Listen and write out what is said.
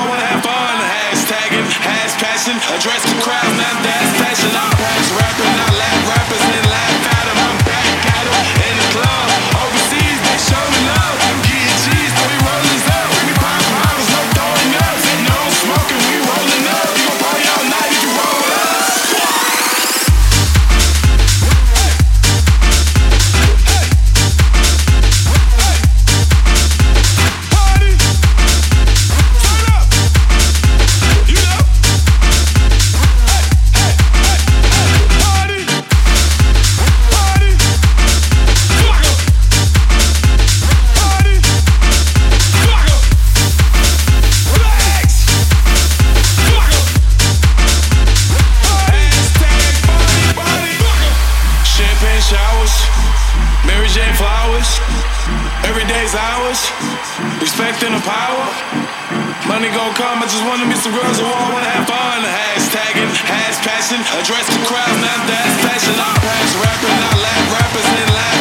all wanna have fun. Hashtagging, hash passion, address the crowd, not that's passion. I'm past rapping, I laugh rappers and laugh at 'em. I'm back at 'em in the club. Overseas, they show me love. I'm getting cheese, so we rolling up. We pop bottles, no throwing up. No smoking, we rolling up. We gon' party all night if you roll with us. Mary Jane flowers, every day's ours, respecting the power. Money gon' come, I just wanna meet some girls who all wanna have fun. Hashtagging, hash passion, address the crowd, not that's passion. I'm past rapping, I laugh rappers and laugh.